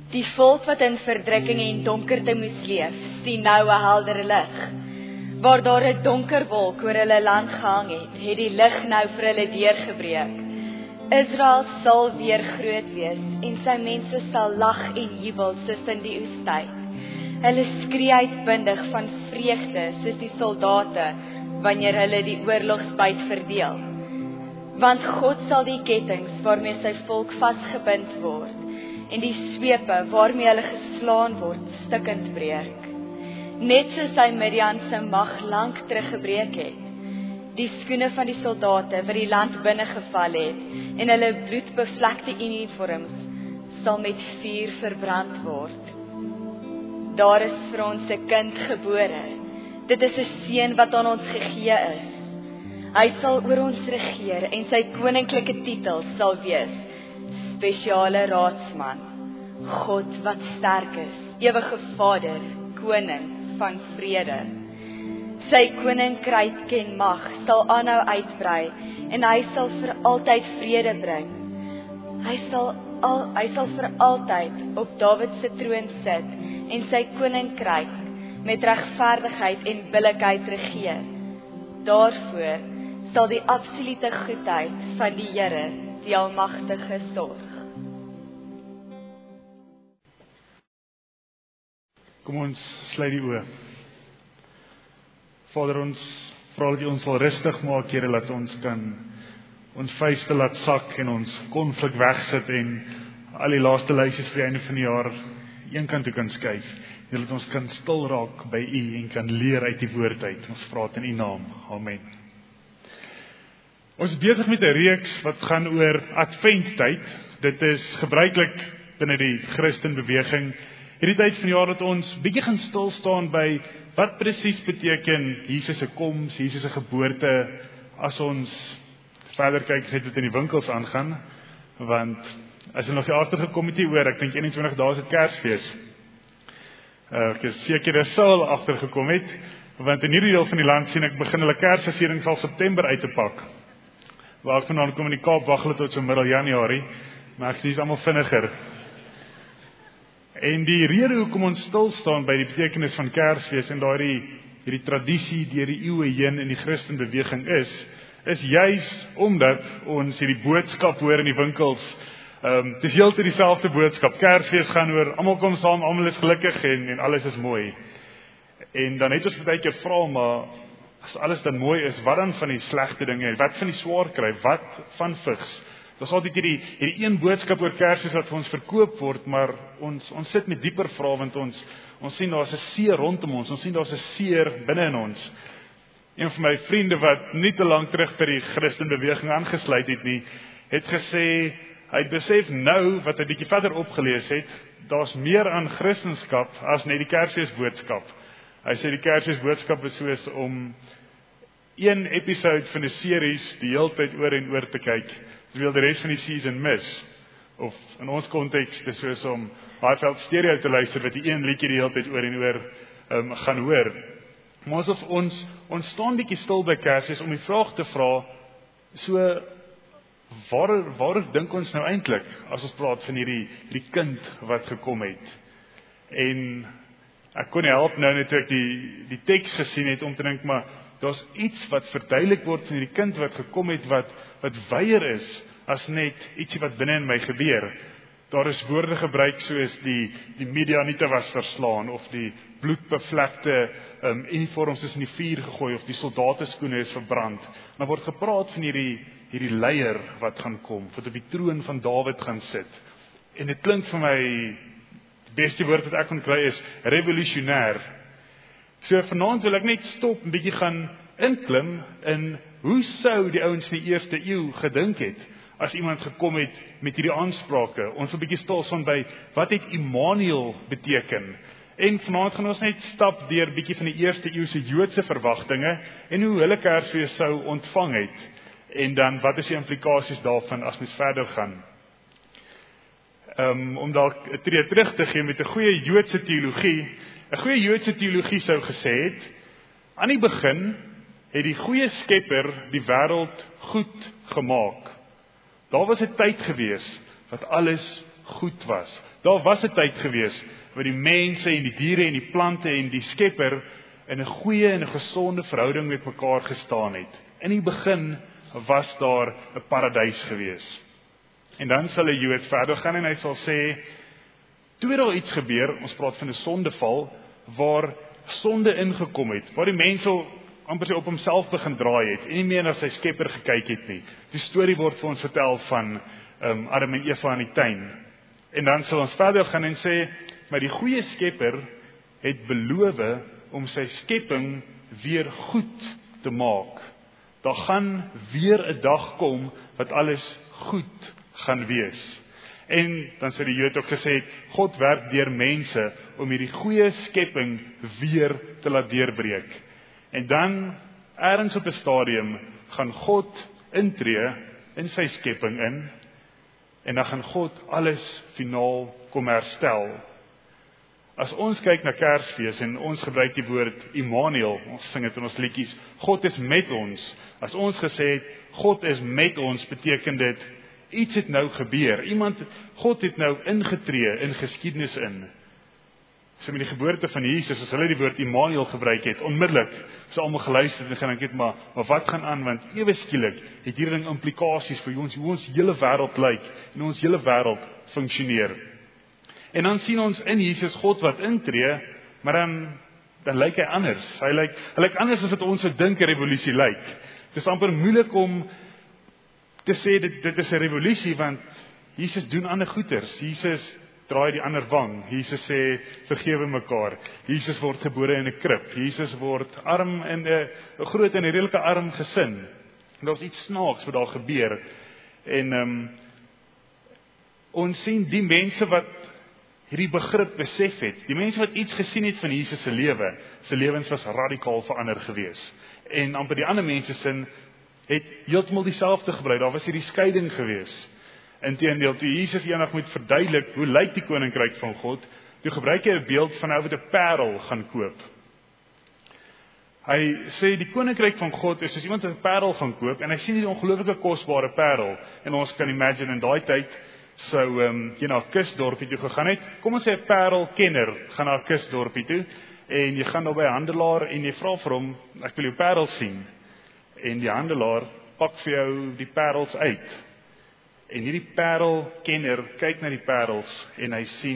Die volk wat in verdrukking en donkerte moes leef, sien nou 'n helder lig. Waar daar 'n donker wolk oor hulle land gehang het die lig nou vir hulle deurgebreek. Israel sal weer groot wees en sy mense sal lag en jubel soos in die oestyd. Hulle skree uitbundig van vreugde soos die soldate wanneer hulle die oorlogsbyt verdeel. Want God sal die kettinge waarmee sy volk vasgebind word en die swepe waarmee hulle geslaan word stukkend breek. Net soos hy Midian se mag lank teruggebreek het. Die skoene van die soldate wat die land binne geval het en hulle bloedbevlekte uniforms sal met vuur verbrand word. Daar is vir ons 'n kind gebore. Dit is 'n seun wat aan ons gegee is. Hy sal oor ons regeer en sy koninklike titel sal wees Spesiale Raadsman, God wat sterk is, ewige Vader, koning van vrede. Sy koninkryk ken mag, sal aanhou uitbrei en hy sal vir altyd vrede bring. Hy sal vir altyd op Dawid se troon sit en sy koninkryk met regverdigheid en billikheid regeer. Daarvoor sal die absolute goedheid van die Here, die Almagtige, sorg. Kom ons sluit die oë. Vader, ons vra dat U ons sal rustig maak, Here, dat ons kan ons vuiste laat sak en ons konflik wegsit en al die laaste lysies vir die einde van die jaar eenkant toe kan skuif. Here, dat ons kan stil raak by U en kan leer uit die woord uit. Ons vra dit in U naam. Amen. Ons is besig met 'n reeks wat gaan oor Adventtyd. Dit is gebruiklik binne die Christenbeweging hierdie tyd van die jaar dat ons bietjie gaan stil staan by wat presies beteken Jesus se koms, Jesus se geboorte, as ons verder kyk, as dit in die winkels aangaan, want as jy nog nie agtergekom het oor, ek dink 21 dae is dit Kersfees. Ek is seker jy sal agtergekom het, want in hierdie deel van die land sien ek begin hulle Kersversierings al September uit te pak. Waar ek vandaan kom in die Kaap wag hulle tot so middel Januarie, maar ek sien is almal vinniger. En die rede hoekom ons stil staan by die betekenis van Kersfees en hierdie tradisie deur die eeue heen in die Christenbeweging is juis omdat ons hierdie boodskap hoor in die winkels. Het is heeltyd dieselfde boodskap. Kersfees gaan oor almal kom saam, almal is gelukkig en alles is mooi. En dan het ons baie keer vra, maar as alles dan mooi is, wat dan van die slegte dinge? Wat van die swaar kry? Wat van vigs? Dit is altyd hierdie een boodskap oor Kersfees wat vir ons verkoop word, maar ons sit met dieper vrae, want ons sien daar's 'n seer rondom ons sien daar's 'n seer binne in ons. Een van my vriende wat nie te lank terug by die Christenbeweging aangesluit het nie, het gesê, hy het besef nou, wat hy bietjie verder opgelees het, daar's meer aan Christendom as net die Kersfeesboodskap. Hy sê die Kersfeesboodskap is soos om een episode van 'n series die hele tyd oor en oor te kyk, terwyl die res van die season mis. Of in ons konteks, dis soos om Highveld stereo te luister, wat die een liedjie die hele tyd oor en oor gaan hoor. Maar asof ons staan bietjie stil by Kersfees om die vraag te vra, so waar dink ons nou eintlik as ons praat van hierdie kind wat gekom het? En ek kon nie help nou net toe ek die teks gesien het om te dink, maar daar's iets wat verduidelik word van hierdie kind wat gekom het wat weier is as net ietsie wat binne in my gebeur. Daar is woorde gebruik soos die Midianiete was verslaan of die bloedbevlekte uniforms is in die vuur gegooi of die soldateskoene is verbrand. Maar word gepraat van hierdie leier wat gaan kom, wat op die troon van Dawid gaan sit. En dit klink vir my, die beste woord wat ek kon kry is revolutionêr. So vanaand wil ek net stop en bietjie gaan inklim in hoe sou die ouens in die eerste eeu gedink het as iemand gekom het met hierdie aansprake. Ons wil bietjie stil staan by wat het Immanuel beteken. En vanaand gaan ons net stap deur bietjie van die eerste eeuse Joodse verwagtinge en hoe hulle Kersfees sou ontvang het. En dan wat is die implikasies daarvan as mens verder gaan. Om dalk 'n tree terug te gee met 'n goeie Joodse teologie. 'n Goeie Joodse teologie sou gesê het, aan die begin het die goeie Skepper die wêreld goed gemaak. Daar was 'n tyd gewees wat alles goed was. Daar was 'n tyd gewees waar die mense en die diere en die plante en die Skepper in 'n goeie en 'n gesonde verhouding met mekaar gestaan het. In die begin was daar 'n paradys gewees. En dan sal 'n Jood verder gaan en hy sal sê, toe het daar iets gebeur, ons praat van 'n sondeval, waar sonde ingekom het, waar die mens amper op homself begin draai het, en nie meer na sy Skepper gekyk het nie. Die storie word vir ons vertel van Adam en Eva in die tuin. En dan sal ons verder gaan en sê, maar die goeie Skepper het beloof om sy skepping weer goed te maak. Daar gaan weer 'n dag kom wat alles goed gaan wees. En dan sê die Jood ook gesê, God werk deur mense om hierdie goeie skepping weer te laat deurbreek. En dan, ergens op 'n stadium, gaan God intree in sy skepping in, en dan gaan God alles finaal kom herstel. As ons kyk na Kersfees en ons gebruik die woord Immanuel, ons sing dit in ons liedjies, God is met ons. As ons gesê het, God is met ons, beteken dit, iets het nou gebeur. God het nou ingetree in geskiedenis in. So met die geboorte van Jesus, as hulle die woord Immanuel gebruik het, onmiddellik, so almal geluister en gedink het, maar wat gaan aan, want ewe skielik het hierdie ding implikasies vir ons, hoe ons hele wêreld lyk, en ons hele wêreld funksioneer. En dan sien ons in Jesus God wat intree, maar dan lyk hy anders. Hy lyk anders as wat ons so dink 'n revolusie lyk. Dit is amper moeilik om te sê dit is 'n revolusie, want Jesus doen ander goeters. Jesus draai die ander wang. Jesus sê vergewe mekaar. Jesus word gebore in 'n krib. Jesus word arm in 'n groot en 'n redelike arm gesin. En daar's iets snaaks wat daar gebeur. En ons sien die mense wat hierdie begrip besef het, die mense wat iets gesien het van Jesus se lewe, se lewens was radikaal verander gewees. En amper die ander mense sin het heeltemal dieselfde gebly. Daar was hierdie skeiding gewees. Inteendeel, toe Jesus eendag moet verduidelik hoe lyk die koninkryk van God, toe gebruik hy 'n beeld van hoe wat 'n parel gaan koop. Hy sê die koninkryk van God is soos iemand wat 'n parel gaan koop en hy sien die ongelooflike kosbare parel. En ons kan imagine in daai tyd sou jy na 'n kusdorpie toe gegaan het. Kom ons sê 'n parelkenner gaan na 'n kusdorpie toe en jy gaan daar by 'n handelaar en jy vra vir hom, ek wil jou parel sien. En die handelaar pak vir jou die parels uit. En hierdie parelkenner kyk na die parels en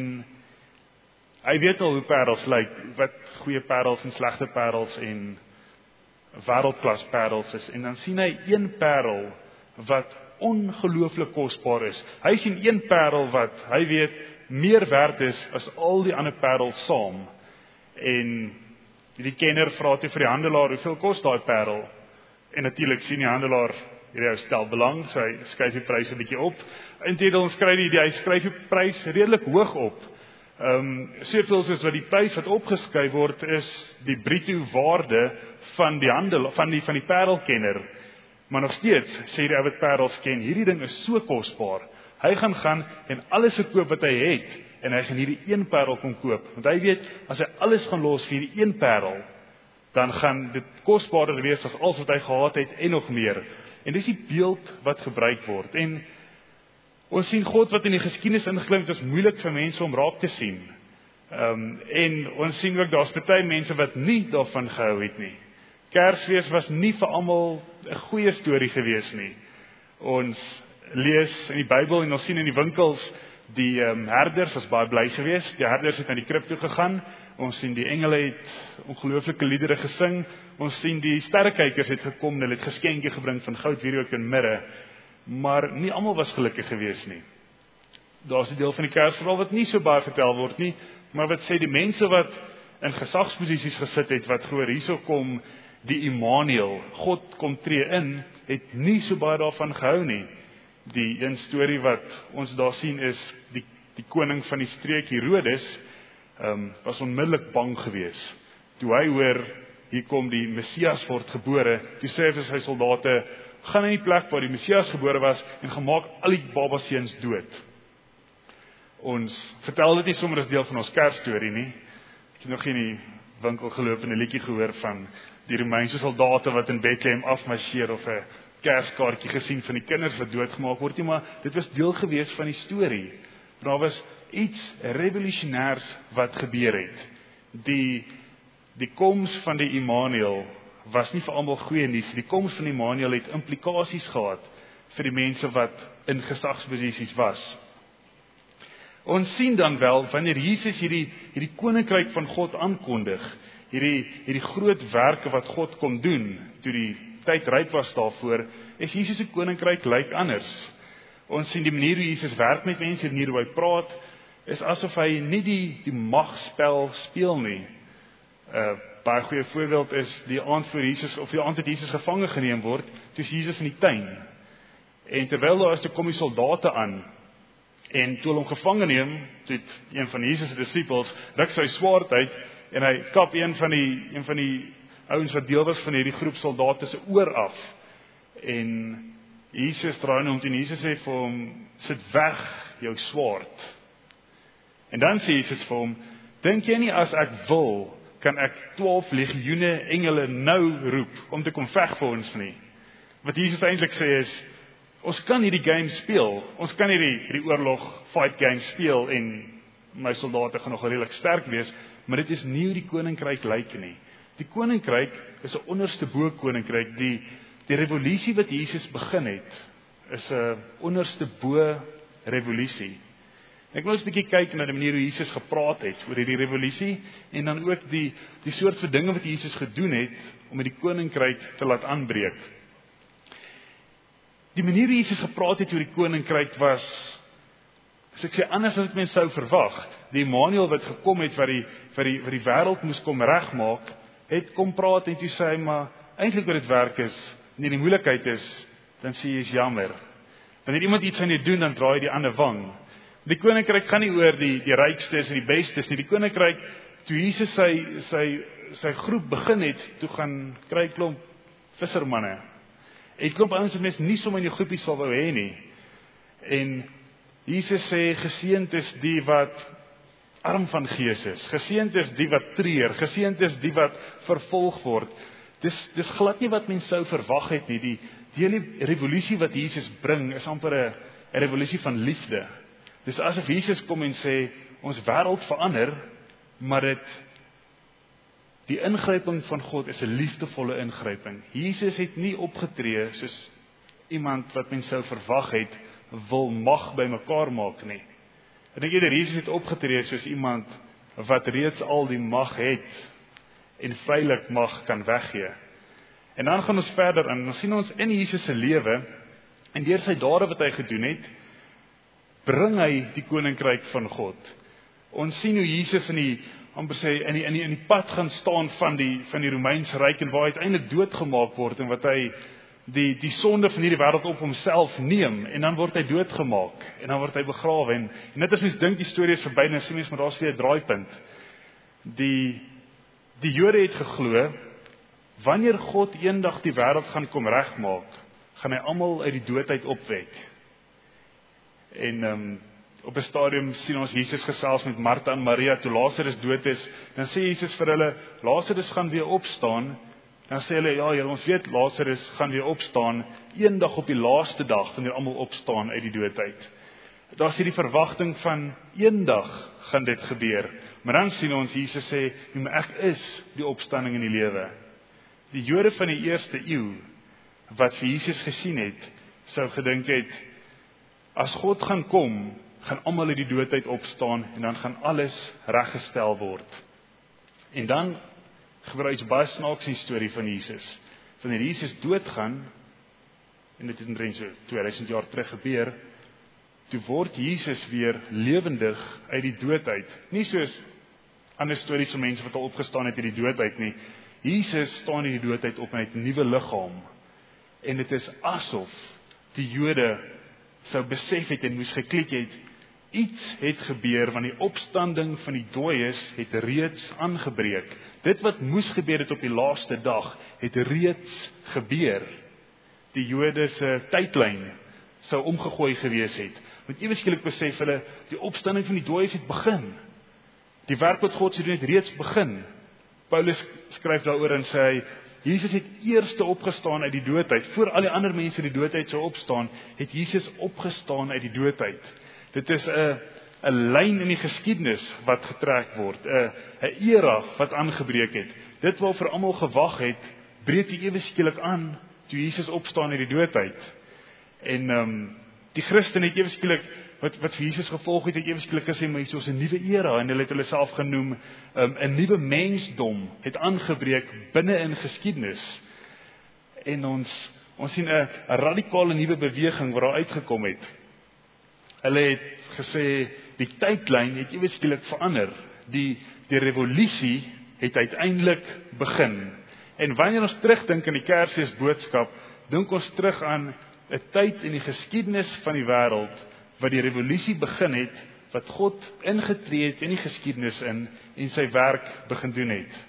hy weet al hoe parels lyk, wat goeie parels en slegte parels en wêreldklas parels is. En dan sien hy een parel wat ongelooflik kosbaar is. Hy sien een parel wat hy weet meer werd is as al die ander parels saam. En die kenner vra toe vir die handelaar, hoeveel kos daai parel? En natuurlik sien die handelaar, hy stel belang, so hy skryf die prys 'n bietjie op. Inteendeel ons kry hy skryf die prys redelik hoog op. Soveel soos wat die prys wat opgeskryf word is die bruto waarde van die handel van die parelkenner. Maar nog steeds sê die ou wat parels ken, hierdie ding is so kosbaar. Hy gaan en alles verkoop wat hy het en hy gaan hierdie een parel kom koop. Want hy weet as hy alles gaan los vir hierdie een parel, dan gaan dit kosbaarder wees as alles wat hy gehad het en nog meer. En dis die beeld wat gebruik word. En ons sien God wat in die geskiedenis ingeklim het, is moeilik vir mense om raak te sien. En ons sien ook daar's baie mense wat nie daarvan gehou het nie. Kersfees was nie vir almal 'n goeie storie gewees nie. Ons lees in die Bybel en ons sien in die winkels die herders was baie bly geweest. Die herders het na die krib toe gegaan. Ons sien die engele het ongelooflike liedere gesing. Ons sien die sterrekykers het gekom en hulle het geskenkie gebring van goud, wierook en mirre. Maar nie almal was gelukkig geweest nie. Daar's 'n deel van die Kersverhaal wat nie so baie vertel word nie, maar wat sê die mense wat in gesagsposisies gesit het, wat gehoor hierso kom die Immanuel, God kom tree in, het nie so baie daarvan gehou nie. Die een storie wat ons daar sien is die koning van die streek Herodes was onmiddellik bang geweest. Toe hy hoor hier kom die Messias word gebore, toe sê hy vir sy soldate, gaan in die plek waar die Messias gebore was en gemaak al die babaseuns dood. Ons vertel dit nie sommer as deel van ons Kersstorie nie. Ek het nog in die winkel geloop en 'n liedjie gehoor van die Romeinse soldate wat in Bethlehem afmarseer of 'n Kerskaartjie gesien van die kinders wat doodgemaak word nie, maar dit was deel gewees van die storie. Daar was iets revolusionêrs wat gebeur het. Die koms van die Immanuel was nie vir almal goeie nuus. Die koms van Immanuel het implikasies gehad vir die mense wat in gesagsposisies was. Ons sien dan wel, wanneer Jesus hierdie koninkryk van God aankondig, hierdie groot werke wat God kom doen, toe die tyd ryp was daarvoor, is Jesus se koninkryk lyk anders. Ons sien die manier hoe Jesus werk met mense, die manier hoe hy praat, is asof hy nie die magspel speel nie. Baie goeie voorbeeld is die aand voor Jesus, of die aand het Jesus gevange geneem word, toe is Jesus in die tuin. En terwyl daar is, toe kom die soldate aan, en toe hulle hom gevange neem, toe het een van Jesus se disippels ruk sy swaard uit, en hy kap een van die ouens wat deel was van hierdie groep soldate se oor af. En Jesus draai hom toe en Jesus sê vir hom, sit weg jou swaard. En dan sê Jesus vir hom, dink jy nie as ek wil, kan ek 12 legioene engele nou roep, om te kom veg vir ons nie. Wat Jesus eintlik sê is, ons kan hierdie game speel, ons kan hierdie oorlog fight game speel, en my soldate gaan nog redelik sterk wees, maar dit is nie hoe die koninkryk lyk nie. Die koninkryk is 'n onderste bo koninkryk, die revolusie wat Jesus begin het, is 'n onderste bo revolusie. Ek wil ons 'n bietjie kyk na die manier hoe Jesus gepraat het oor hierdie revolusie, en dan ook die soort van dinge wat Jesus gedoen het, om die koninkryk te laat aanbreek. Die manier hoe Jesus gepraat het oor die koninkryk was, as ek sê, anders as ek mens sou verwag. Die Immanuel wat gekom het, wat die wêreld moes kom regmaak, het kom praat en toe sê hy, maar eintlik wat dit werk is, wanneer die moeilikheid is, dan sê jy is jammer. Wanneer iemand iets aan jou doen, dan draai jy die ander wang. Die koninkryk gaan nie oor die rykstes en die bestes nie. Die koninkryk, toe Jesus sy groep begin het, toe gaan kry klomp vissermanne. En klomp ouens wat mense nie sommer in die groepie sal wou hê nie. En Jesus sê, geseënd is die wat arm van gees is. Geseënd is die wat treur. Geseënd is die wat vervolg word. Dis glad nie wat mense sou verwag het nie. Die hele revolusie wat Jesus bring, is amper 'n revolusie van liefde. Dis asof Jesus kom en sê, ons wêreld verander, maar die ingryping van God is 'n liefdevolle ingryping. Jesus het nie opgetree soos iemand wat mens sou verwag het, wil mag bymekaar maak nie. Ek dink eerder Jesus het opgetree soos iemand wat reeds al die mag het en vrylik mag kan weggee. En dan gaan ons verder in, dan sien ons in Jesus se lewe en deur sy dade wat hy gedoen het, bring hy die koninkryk van God. Ons sien hoe Jesus in die pad gaan staan van die Romeinse ryk, en waar hy uiteindelik doodgemaak word, en wat hy die sonde van hierdie wêreld op homself neem, en dan word hy doodgemaak, en dan word hy begrawe, en net as mens dink die storie is verby, dan sien mens, maar daar's weer 'n draaipunt. Die Jode het geglo, wanneer God eendag die wêreld gaan kom regmaak, gaan hy almal uit die dood uit opwek. En op 'n stadium sien ons Jesus gesels met Martha en Maria, toe Lazarus dood is, dan sê Jesus vir hulle, Lazarus gaan weer opstaan. Dan sê hulle, ja Here, ons weet Lazarus gaan weer opstaan, eendag op die laaste dag, wanneer almal opstaan uit die dood uit. Daar sien die verwagting van, eendag gaan dit gebeur. Maar dan sien ons, Jesus sê, maar ek is die opstanding in die lewe. Die Jode van die eerste eeu, wat vir Jesus gesien het, sou gedink het, as God gaan kom, gaan almal uit die dood uit opstaan, en dan gaan alles reggestel word. En dan gebruik baie snaaks die storie van Jesus. Wanneer Jesus doodgaan, en dit het omtrent so 2000 jaar terug gebeur, toe word Jesus weer lewendig uit die dood uit. Nie soos ander stories van mense wat al opgestaan het uit die dood uit nie. Jesus staan uit die dood uit op, en hy het 'n nuwe liggaam. En dit is asof die Jode sou besef het en moes geklik het, iets het gebeur, want die opstanding van die dooies het reeds aangebreek. Dit wat moes gebeur het op die laaste dag, het reeds gebeur. Die Jode se tydlyn sou omgegooi gewees het. Want ewe skielik besef hulle, die opstanding van die dooies het begin. Die werk wat God se doen het reeds begin. Paulus skryf daaroor en sê hy, Jesus het eerste opgestaan uit die dood uit. Voor al die ander mense die dood uit sou opstaan, het Jesus opgestaan uit die dood uit. Dit is 'n 'n lyn in die geskiedenis wat getrek word, 'n era wat aangebreek het. Dit waarvoor almal gewag het, breek die ewe skielik aan toe Jesus opstaan uit die dood uit. En die Christen het ewe skielik wat vir Jesus gevolg het ewe skielik gesê, maar hier is 'n nuwe era, en hulle het hulle self genoem 'n nuwe mensdom het aangebreek binne in geskiedenis. En ons sien 'n radikale nuwe beweging wat daar uitgekom het. Hulle het gesê die tydlyn het ewe skielik verander. Die revolusie het uiteindelik begin. En wanneer ons terugdink aan die Kersfees boodskap, dink ons terug aan 'n tyd in die geskiedenis van die wêreld wat die revolusie begin het, wat God ingetree het in die geskiedenis en sy werk begin doen het.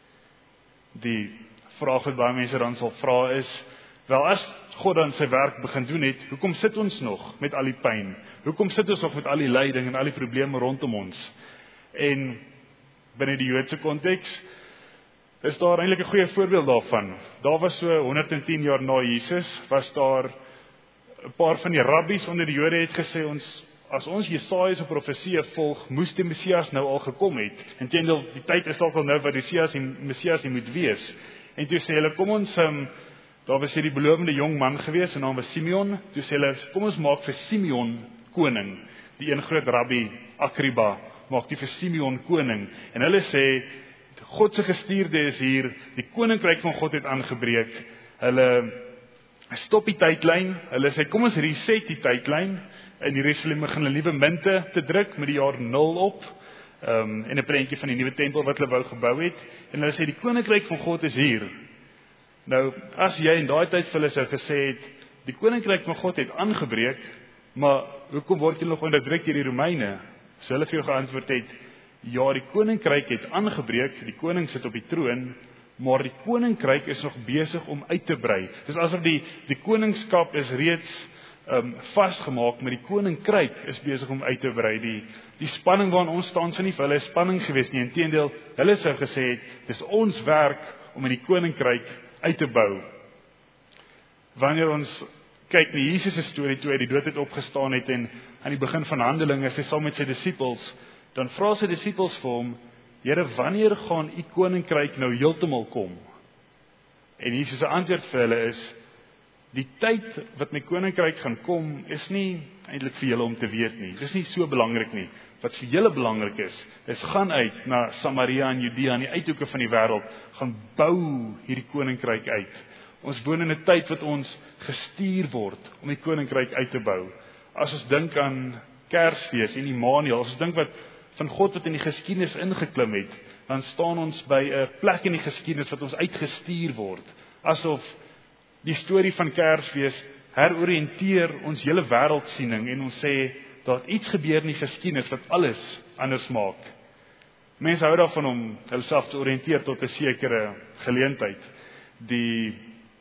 Die vraag wat baie mense dan sal vra is, wel as God dan sy werk begin doen het, hoekom sit ons nog met al die pyn? Hoekom sit ons nog met al die lyding en al die probleme rondom ons? En binne die Joodse konteks is daar eintlik 'n goeie voorbeeld daarvan. Daar was so 110 jaar na Jesus, was daar 'n paar van die rabbies onder die Jode het gesê, as ons Jesaja se profeseë volg, moes die Messias nou al gekom het. Inteendeel, die tyd is dalk al nou wat die Messias moet wees. En toe sê hulle, kom ons, daar was hier die belovende jong man gewees, en naam was Simeon. Toe sê hulle, kom ons maak vir Simeon koning. Die een groot rabbi, Akriba, maak die vir Simeon koning. En hulle sê, God se gestuurde is hier, die koninkryk van God het aangebreek. Hulle stop die tydlyn, hulle sê, kom ons reset die tydlyn, in Jerusalem begin hulle nuwe munte te druk, met die jaar 0 op, en 'n prentjie van die nuwe tempel wat hulle wou gebou het, en hulle sê, die koninkryk van God is hier. Nou, as jy in daai tyd vir hulle sou gesê het, die koninkryk van God het aangebreek, maar hoekom word jy nog onderdruk deur die Romeine? So hulle vir jou geantwoord het, ja, die koninkryk het aangebreek, die koning sit op die troon, maar die koninkryk is nog besig om uit te brei. Dis asof die koningskap is reeds vasgemaak, maar die koninkryk is besig om uit te brei. Die spanning waarin ons staan, sou nie vir hulle spanning gewees nie, inteendeel, hulle sou gesê het, dis ons werk om in die koninkryk uit te bou. Wanneer ons kyk na Jesus se storie toe hy die dood het opgestaan het en aan die begin van Handelinge is hy saam met sy disippels, dan vra sy disippels vir hom, Here, wanneer gaan u koninkryk nou heeltemal kom? En Jesus se antwoord vir hulle is, die tyd wat my koninkryk gaan kom, is nie eintlik vir julle om te weet nie. Dis nie so belangrik nie. Wat vir julle belangrik is gaan uit na Samaria en Judea, aan die uithoeke van die wêreld, gaan bou hierdie koninkryk uit. Ons woon in 'n tyd wat ons gestuur word om die koninkryk uit te bou. As ons dink aan Kersfees en Immanuel, as ons dink wat van God wat in die geskiedenis ingeklim het, dan staan ons by 'n plek in die geskiedenis wat ons uitgestuur word. Asof die storie van Kersfees heroriënteer ons hele wêreldsiening en ons sê, daar het iets gebeur in die geskiedenis wat alles anders maak. Mense hou daarvan om hulself te oriënteer tot 'n sekere geleentheid. Die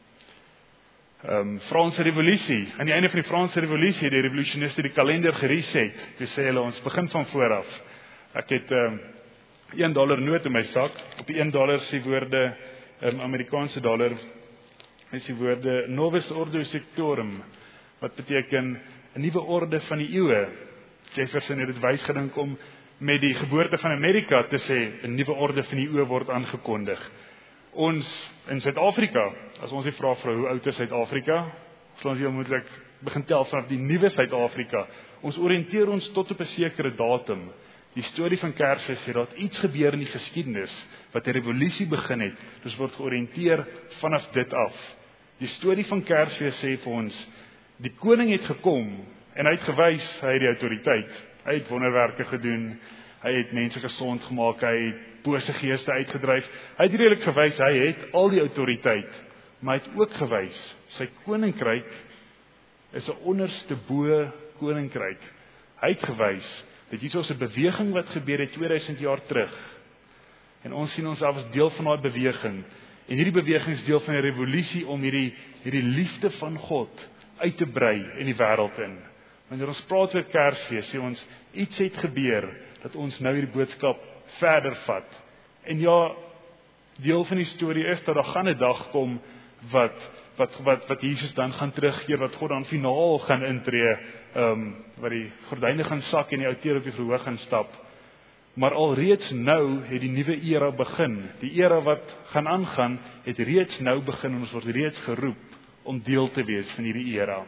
Franse revolusie, aan die einde van die Franse revolusie het die revolusioniste die kalender gereset. Toe sê hulle, ons begin van vooraf. Ek het $1 noot in my sak. Op die $1 is die woorde, Amerikaanse dollar, is die woorde Novus Ordo Sectorum, wat beteken 'n nuwe orde van die eeue. Jefferson het dit wys gedink om met die geboorte van Amerika te sê, 'n nuwe orde van die eeue word aangekondig. Ons in Suid-Afrika, as ons die vraag vra, hoe oud is Suid-Afrika? Sal ons heel moeilik begin tel vanaf die nuwe Suid-Afrika. Ons oriënteer ons tot op 'n sekere datum. Die storie van Kersfees sê dat iets gebeur in die geskiedenis, wat 'n revolusie begin het, dus word georiënteer vanaf dit af. Die storie van Kersfees sê vir ons, die koning het gekom, en hy het gewys, hy het die autoriteit, hy het wonderwerke gedoen, hy het mense gesond gemaak, hy het bose geeste uitgedryf, hy het redelik gewys, hy het al die autoriteit, maar hy het ook gewys, sy koninkryk is 'n onderste bo koninkryk. Hy het gewys, dat hier is 'n beweging wat gebeur het 2000 jaar terug, en ons sien ons as deel van daai beweging, en hierdie beweging is deel van 'n revolusie om hierdie liefde van God uit te brei in die wêreld in. Wanneer ons praat oor Kersfees, sê ons, iets het gebeur, dat ons nou hierdie boodskap verder vat. En ja, deel van die storie is, dat daar gaan 'n dag kom, wat wat Jesus dan gaan terugkeer, wat God dan finaal gaan intree, wat die gordyne gaan sak en die ou teer op die verhoog gaan stap. Maar alreeds nou het die nuwe era begin. Die era wat gaan aangaan, het reeds nou begin en ons word reeds geroep om deel te wees van hierdie era.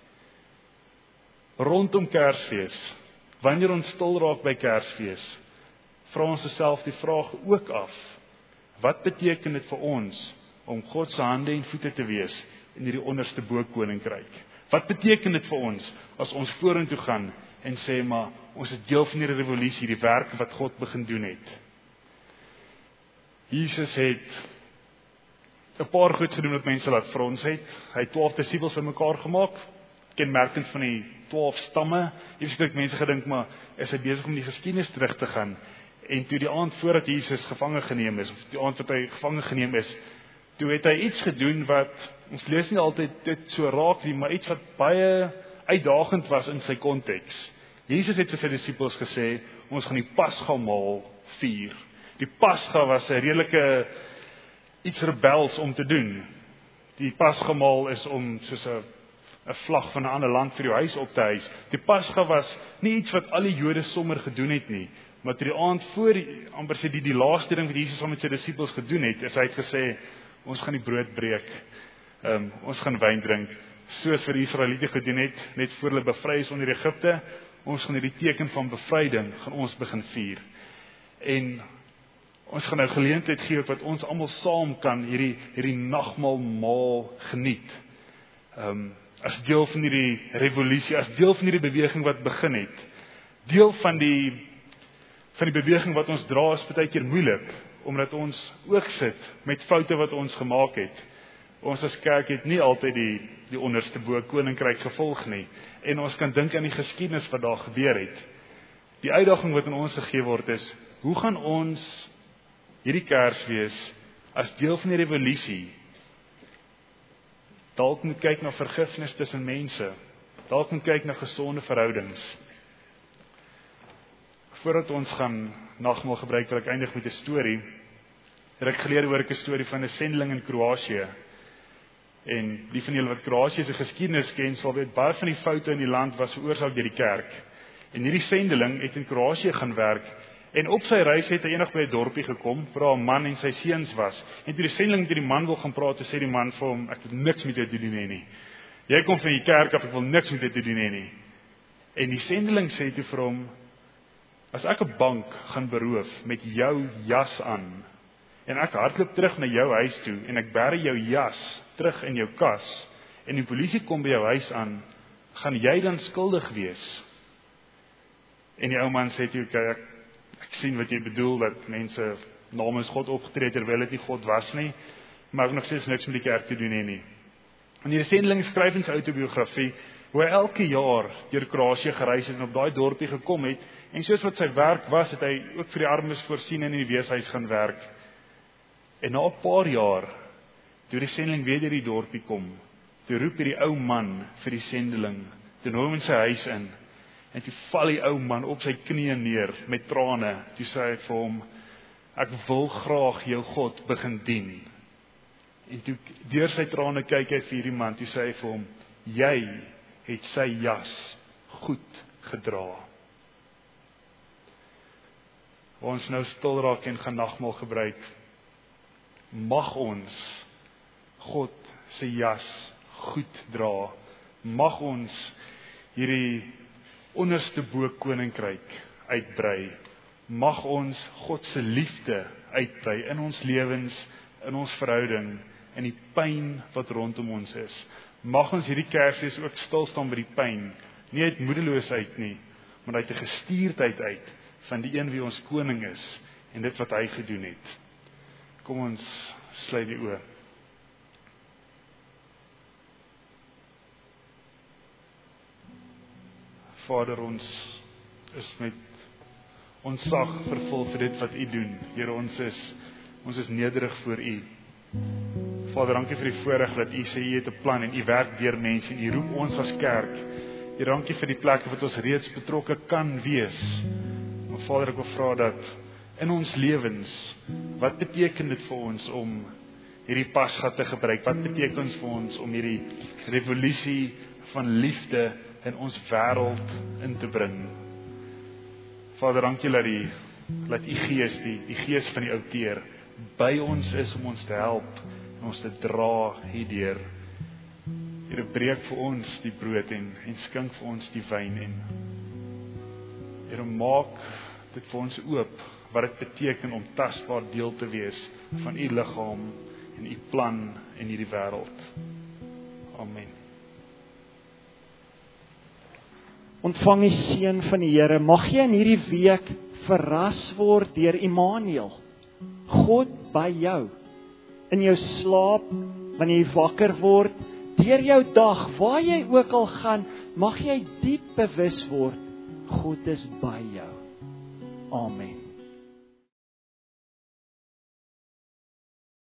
Rondom Kersfees, wanneer ons stil raak by Kersfees, vra ons osself die vraag ook af, wat beteken dit vir ons om God se hande en voete te wees in hierdie onderste bo koninkryk? Wat beteken dit vir ons as ons vorentoe gaan en sê, maar ons is deel van hierdie revolusie, die werk wat God begin doen het? Jesus het 'n paar goed gedoen wat mense laat frons het. Hy het 12 disippels bymekaar gemaak, kenmerkend van die 12 stamme. Eers mense gedink, maar is hy besig om die geskiedenis terug te gaan? En toe die aand voordat Jesus gevange geneem is, of die aand wat hy gevange geneem is, toe het hy iets gedoen wat, ons lees nie altyd dit so raak nie, maar iets wat baie uitdagend was in sy konteks. Jesus het vir sy disippels gesê, ons gaan die Pasgamaal vier. Die Pasga was 'n redelike iets rebels om te doen. Die Pasgamaal is om soos 'n vlag van 'n ander land vir jou huis op te hys. Die Pasga was nie iets wat al die Jode sommer gedoen het nie, maar toe die aand voor, amper sê die laaste ding wat Jesus saam met sy disippels gedoen het, is hy het gesê, ons gaan die brood breek, ons gaan wyn drink, soos vir die Israeliete gedoen het, net voor hulle bevry is onder Egipte, ons gaan hierdie teken van bevryding, gaan ons begin vier. En ons gaan nou geleentheid gee wat ons almal saam kan hierdie nagmaalmaal geniet. As deel van hierdie revolusie, as deel van hierdie beweging wat begin het. Deel van die beweging wat ons dra is baie keer moeilik, omdat ons ook sit met foute wat ons gemaak het. Ons as kerk het nie altyd die onderste bo koninkryk gevolg nie, en ons kan dink aan die geskiedenis wat daar gebeur het. Die uitdaging wat aan ons gegee word is, hoe gaan ons hierdie Kersfees as deel van die revolusie dalk moet kyk na vergifnis tussen mense, dalk moet kyk na gesonde verhoudings. Voordat ons gaan nagmaal gebruik, wil ek eindig met 'n storie. Het ek geleer oor 'n storie van 'n sendeling in Kroasie. En die van julle wat Kroasie se geskiedenis ken, sal weet baie van die foute in die land was veroorsaak deur die kerk. En hierdie sendeling het in Kroasie gaan werk. En op sy reis het hy eendag by 'n dorpie gekom, waar 'n man en sy seuns was. En toe die sendeling met die man wil gaan praat, sê die man vir hom, ek wil niks met jou te doen hê nie. Jy kom van die kerk af, ek wil niks met jou te doen hê nie. En die sendeling sê toe vir hom, as ek 'n bank gaan beroof met jou jas aan, en ek hardloop terug na jou huis toe, en ek bære jou jas terug in jou kas, en die polisie kom by jou huis aan, gaan jy dan skuldig wees? En die ou man sê toe, ek sien wat jy bedoel, dat mense namens God opgetree het, terwyl dit nie God was nie, maar ek nog steeds niks met die kerk te doen hê nie. En die sendeling skryf in sy autobiografie, hoe hy elke jaar deur Kroasie gereis het en op daai dorpie gekom het, en soos wat sy werk was, het hy ook vir die armes voorsien en in die weeshuis gaan werk. En na 'n paar jaar, toe die sendeling weer deur die dorpie kom, toe roep hierdie ou man vir die sendeling, toe nooi hom in sy huis in, en toe val die ou man op sy knieë neer met trane, toe sê hy vir hom, ek wil graag jou God begin dien. En toe deur sy trane kyk hy vir hierdie man, toe sê hy vir hom, jy het sy jas goed gedra. Ons nou stil raak en gaan nagmaal gebruik, mag ons God se jas goed dra, mag ons hierdie onderste bo koninkryk uitbrei, mag ons God se liefde uitbrei in ons lewens, in ons verhouding, in die pyn wat rondom ons is. Mag ons hierdie Kersfees ook stil staan by die pyn, nie uit moedeloosheid nie, maar uit 'n gestuurdheid uit van die een wie ons koning is en dit wat hy gedoen het. Kom ons sluit die oë. Vader, ons is met ontzag vervul vir dit wat U doen. Here, ons is nederig voor U. Vader, dankie vir die voorreg dat U sê U het 'n plan en U werk deur mense en U roep ons as kerk. Here, dankie vir die plekke wat ons reeds betrokke kan wees. Maar Vader, ek wil vra dat in ons lewens, wat beteken dit vir ons om hierdie Pasga te gebruik? Wat beteken vir ons om hierdie revolusie van liefde in ons wêreld in te bring? Vader, dankie dat U Gees, die Gees van die outeer, by ons is om ons te help en ons te dra hierdeur. Here, breek vir ons die brood en skink vir ons die wyn en Here, maak dit vir ons oop wat dit beteken om tasbaar deel te wees van U liggaam en U plan in hierdie wêreld. Amen. Ontvang die seën van die Here. Mag jy in hierdie week verras word deur Immanuel. God by jou. In jou slaap, wanneer jy wakker word, deur jou dag, waar jy ook al gaan, mag jy diep bewus word, God is by jou. Amen.